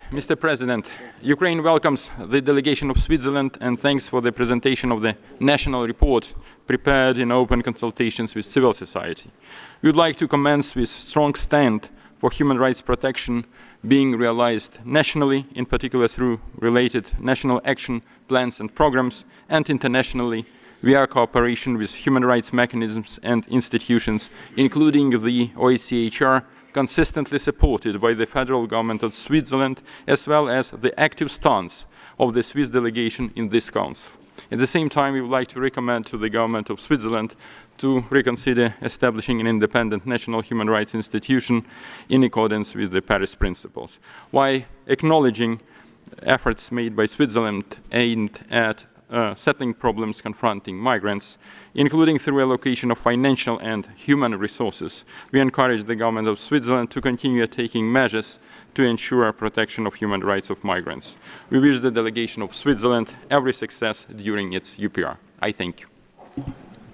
Mr. President, Ukraine welcomes the delegation of Switzerland and thanks for the presentation of the national report prepared in open consultations with civil society. We would like to commence with strong stand for human rights protection being realized nationally, in particular through related national action plans and programs, and internationally via cooperation with human rights mechanisms and institutions, including the OHCHR, consistently supported by the federal government of Switzerland, as well as the active stance of the Swiss delegation in this council. At the same time, we would like to recommend to the government of Switzerland to reconsider establishing an independent national human rights institution in accordance with the Paris Principles, while acknowledging efforts made by Switzerland aimed at settling problems confronting migrants, including through allocation of financial and human resources. We encourage the government of Switzerland to continue taking measures to ensure protection of human rights of migrants. We wish the delegation of Switzerland every success during its UPR. I thank you.